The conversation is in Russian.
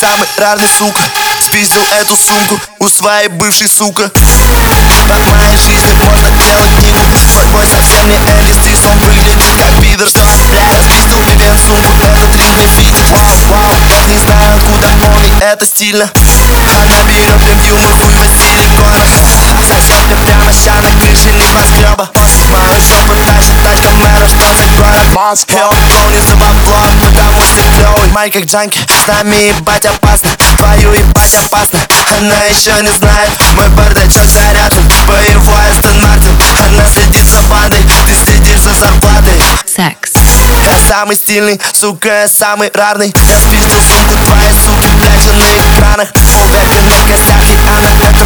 самый рарный, сука. Спиздил эту сумку у своей бывшей, сука. От моей жизни можно делать книгу. Твой бой совсем не элистист, он выглядит как пидор, что я спиздил Вивен сумку. Этот ринг не фитит, вау, даже не знаю откуда полный, это стильно. Одновременно превью мой хуй в силиконах. Зачем ты прямо ща на крыше небоскреба? Мою жопу тащит тачка мэра, что за город Москва. Он не забавлог, потому что клёвый. Май как джанки, с нами ебать опасно. Твою ебать опасно, она еще не знает. Мой бардачок заряжен, боевой Астон Мартин. Она следит за бандой, ты следишь за зарплатой. Секс. Я самый стильный, сука, я самый рарный. Я спиздил сумку твоей суки, блядь, же на экранах. Полвека на косяк, и она это